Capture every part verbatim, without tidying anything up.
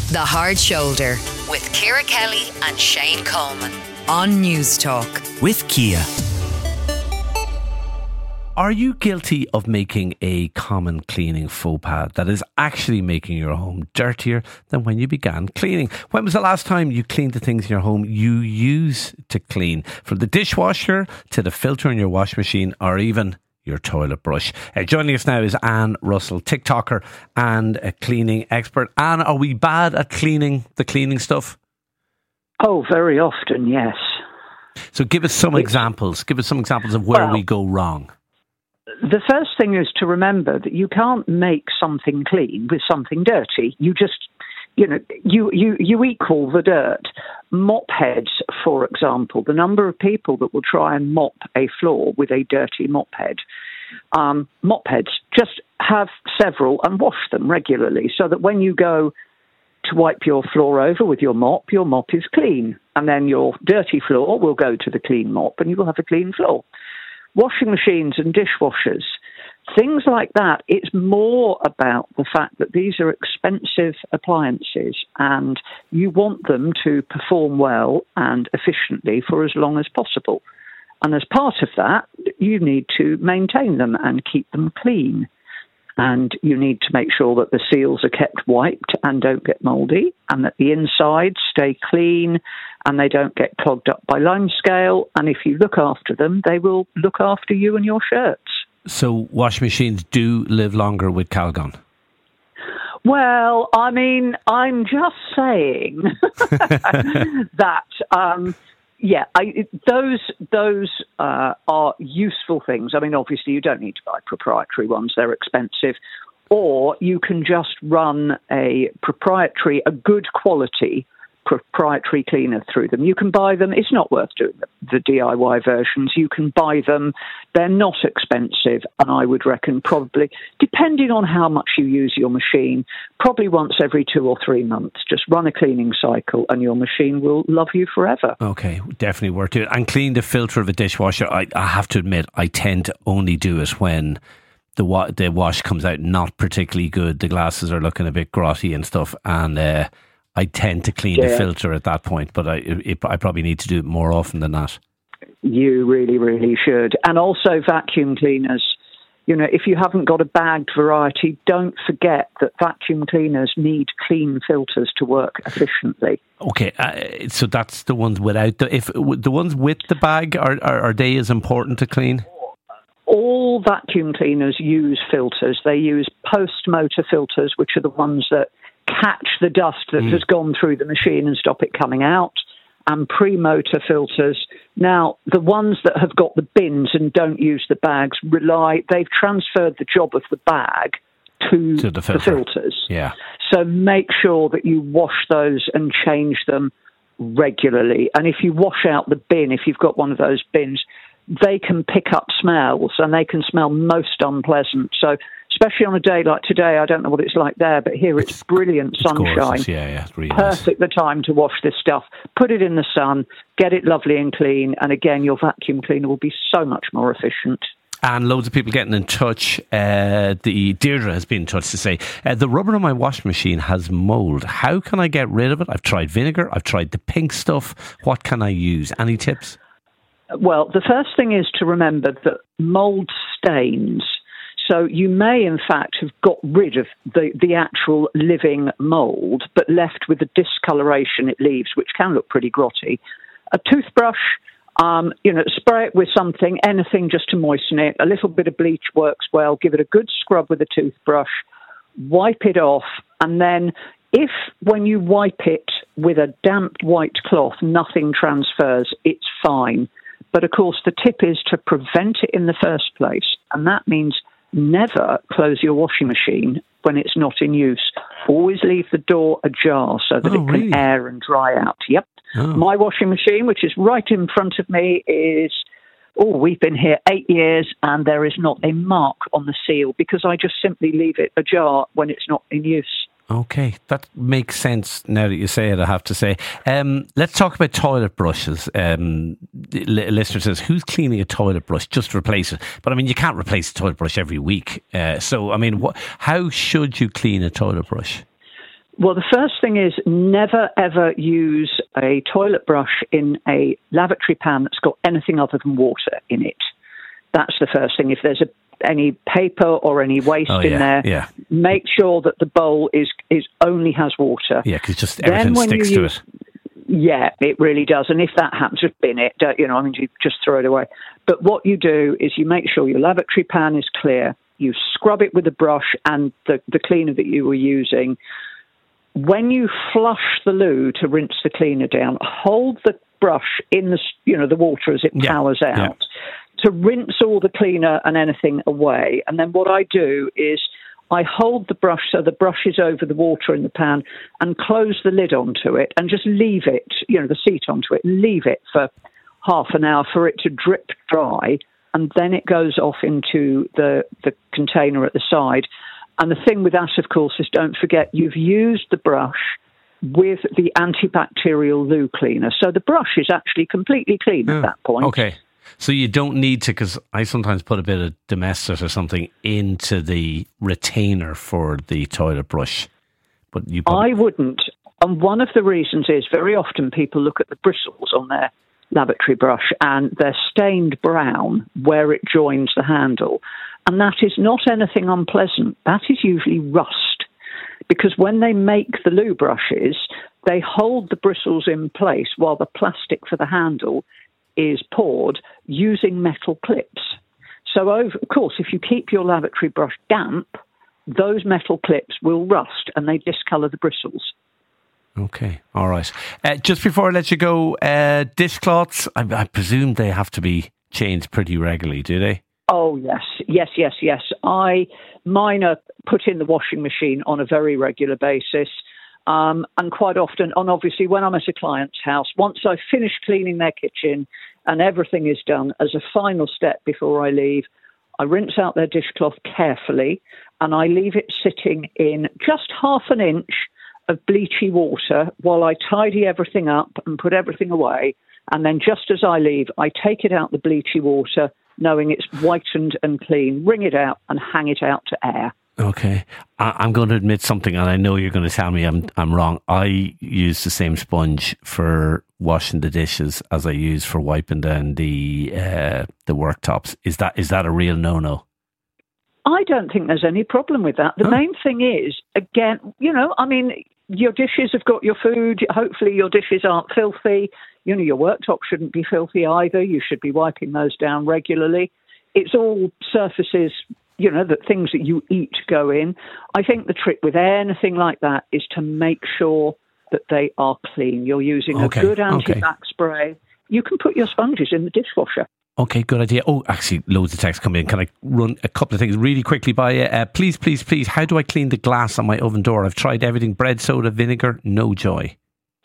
The Hard Shoulder with Ciara Kelly and Shane Coleman on News Talk. With Kia. Are you guilty of making a common cleaning faux pas that is actually making your home dirtier than when you began cleaning? When was the last time you cleaned the things in your home you use to clean? From the dishwasher to the filter in your wash machine or even your toilet brush. Uh, joining us now is Anne Russell, TikToker and a cleaning expert. Anne, are we bad at cleaning the cleaning stuff? Oh, very often, yes. So give us some It's, examples. Give us some examples of where well, we go wrong. The first thing is to remember that you can't make something clean with something dirty. You just, you know, you, you, you equal the dirt. Mop heads, for example, the number of people that will try and mop a floor with a dirty mop head. Um, mop heads, just have several and wash them regularly so that when you go to wipe your floor over with your mop, your mop is clean. And then your dirty floor will go to the clean mop and you will have a clean floor. Washing machines and dishwashers, things like that, it's more about the fact that these are expensive appliances and you want them to perform well and efficiently for as long as possible. And as part of that, you need to maintain them and keep them clean. And you need to make sure that the seals are kept wiped and don't get mouldy, and that the insides stay clean and they don't get clogged up by limescale. And if you look after them, they will look after you and your shirts. So wash machines do live longer with Calgon? Well, I mean, I'm just saying that... Um, Yeah, I, those those uh, are useful things. I mean, obviously, you don't need to buy proprietary ones; they're expensive. Or you can just run a proprietary, a good quality proprietary cleaner through them. You can buy them. It's not worth doing the, the D I Y versions. You can buy them. They're not expensive, and I would reckon probably, depending on how much you use your machine, probably once every two or three months, just run a cleaning cycle and your machine will love you forever. Okay, definitely worth it. And clean the filter of a dishwasher, I, I have to admit, I tend to only do it when the wa- the wash comes out not particularly good. The glasses are looking a bit grotty and stuff, and uh, I tend to clean yeah. the filter at that point, but I it, I probably need to do it more often than that. You really, really should. And also vacuum cleaners. You know, if you haven't got a bagged variety, don't forget that vacuum cleaners need clean filters to work efficiently. Okay, uh, so that's the ones without the... If the ones with the bag, are, are, are they as important to clean? All vacuum cleaners use filters. They use post-motor filters, which are the ones that catch the dust that mm. has gone through the machine and stop it coming out, and pre-motor filters. Now, the ones that have got the bins and don't use the bags rely, they've transferred the job of the bag to, to the, filter. the filters. Yeah. So make sure that you wash those and change them regularly. And if you wash out the bin, if you've got one of those bins, they can pick up smells and they can smell most unpleasant. So especially on a day like today, I don't know what it's like there, but here it's, it's brilliant it's sunshine. Gorgeous. Yeah, yeah, it's really perfect nice. The time to wash this stuff. Put it in the sun, get it lovely and clean, and again, your vacuum cleaner will be so much more efficient. And loads of people getting in touch. Uh, the Deirdre has been in touch to say, uh, the rubber on my washing machine has mould. How can I get rid of it? I've tried vinegar. I've tried the pink stuff. What can I use? Any tips? Well, the first thing is to remember that mould stains. So you may, in fact, have got rid of the, the actual living mould, but left with the discoloration it leaves, which can look pretty grotty. A toothbrush, um, you know, spray it with something, anything just to moisten it. A little bit of bleach works well. Give it a good scrub with a toothbrush. Wipe it off. And then if, when you wipe it with a damp white cloth, nothing transfers, it's fine. But, of course, the tip is to prevent it in the first place. And that means never close your washing machine when it's not in use. Always leave the door ajar so that oh, it can really? air and dry out. Yep. Oh. My washing machine, which is right in front of me, is, oh, we've been here eight years and there is not a mark on the seal because I just simply leave it ajar when it's not in use. Okay, that makes sense now that you say it, I have to say. Um, let's talk about toilet brushes. Um, the listener says, who's cleaning a toilet brush? Just replace it. But I mean, you can't replace a toilet brush every week. Uh, so, I mean, what, how should you clean a toilet brush? Well, the first thing is never, ever use a toilet brush in a lavatory pan that's got anything other than water in it. That's the first thing. If there's a, any paper or any waste oh, in yeah, there, yeah. make sure that the bowl is, is only has water. Yeah, because just everything sticks to use, it. Yeah, it really does. And if that happens, just bin it. Don't, you know, I mean, you just throw it away. But what you do is you make sure your lavatory pan is clear. You scrub it with a brush and the, the cleaner that you were using. When you flush the loo to rinse the cleaner down, hold the brush in the you know the water as it yeah. powers out yeah. to rinse all the cleaner and anything away. And then what I do is I hold the brush so the brush is over the water in the pan and close the lid onto it and just leave it, you know, the seat onto it, and leave it for half an hour for it to drip dry, and then it goes off into the the container at the side. And the thing with that, of course, is don't forget you've used the brush with the antibacterial loo cleaner. So the brush is actually completely clean oh, at that point. Okay. So you don't need to, because I sometimes put a bit of Domestos or something into the retainer for the toilet brush. But you probably... I wouldn't. And one of the reasons is very often people look at the bristles on their lavatory brush and they're stained brown where it joins the handle. And that is not anything unpleasant. That is usually rust. Because when they make the loo brushes, they hold the bristles in place while the plastic for the handle is poured using metal clips. So, over, of course, if you keep your lavatory brush damp, those metal clips will rust and they discolour the bristles. Okay, all right. Uh, just before I let you go, uh, dishcloths, I, I presume they have to be changed pretty regularly, do they? Oh, yes, yes, yes, yes. I Mine are put in the washing machine on a very regular basis. Um, and quite often, and obviously when I'm at a client's house, once I've finished cleaning their kitchen and everything is done, as a final step before I leave, I rinse out their dishcloth carefully and I leave it sitting in just half an inch of bleachy water while I tidy everything up and put everything away. And then just as I leave, I take it out the bleachy water, knowing it's whitened and clean, wring it out and hang it out to air. Okay. I, I'm going to admit something, and I know you're going to tell me I'm I'm wrong. I use the same sponge for washing the dishes as I use for wiping down the uh, the worktops. Is that is that a real no-no? I don't think there's any problem with that. The huh? main thing is, again, you know, I mean, your dishes have got your food. Hopefully your dishes aren't filthy. You know, your worktop shouldn't be filthy either. You should be wiping those down regularly. It's all surfaces, you know, that things that you eat go in. I think the trick with anything like that is to make sure that they are clean. You're using okay. a good anti-bac okay. spray. You can put your sponges in the dishwasher. Okay, good idea. Oh, actually, loads of texts come in. Can I run a couple of things really quickly by you? Uh, please, please, please, how do I clean the glass on my oven door? I've tried everything, bread, soda, vinegar, no joy.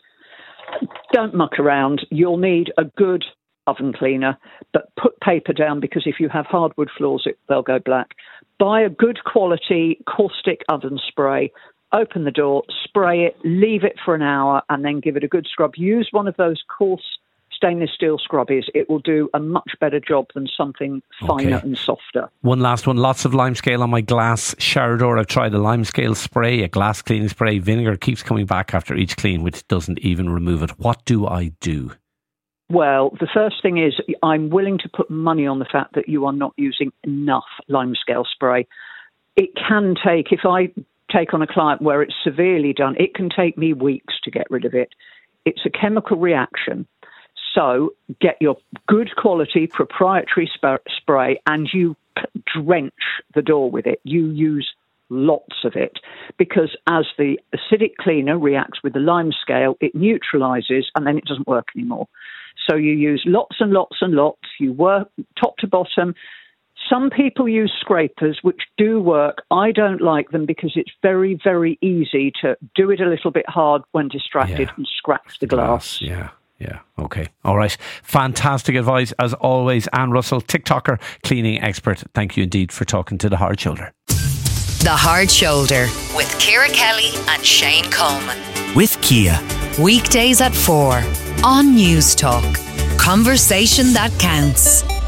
Don't muck around. You'll need a good oven cleaner, but put paper down because if you have hardwood floors, it, they'll go black. Buy a good quality caustic oven spray. Open the door, spray it, leave it for an hour, and then give it a good scrub. Use one of those coarse stainless steel scrubbies. It will do a much better job than something finer okay. and softer. One last one. Lots of lime scale on my glass shower door. I've tried a lime scale spray, a glass cleaning spray. Vinegar keeps coming back after each clean, which doesn't even remove it. What do I do? Well, the first thing is I'm willing to put money on the fact that you are not using enough lime scale spray. It can take, if I take on a client where it's severely done, it can take me weeks to get rid of it. It's a chemical reaction. So get your good quality proprietary sp- spray and you drench the door with it. You use lots of it because as the acidic cleaner reacts with the lime scale, it neutralizes and then it doesn't work anymore. So you use lots and lots and lots. You work top to bottom. Some people use scrapers, which do work. I don't like them because it's very, very easy to do it a little bit hard when distracted yeah. and scratch the glass. glass. Yeah. Yeah. Okay. All right. Fantastic advice as always. Anne Russell, TikToker, cleaning expert. Thank you indeed for talking to The Hard Shoulder. The Hard Shoulder with Ciara Kelly and Shane Coleman. With Kia. Weekdays at four on News Talk. Conversation that counts.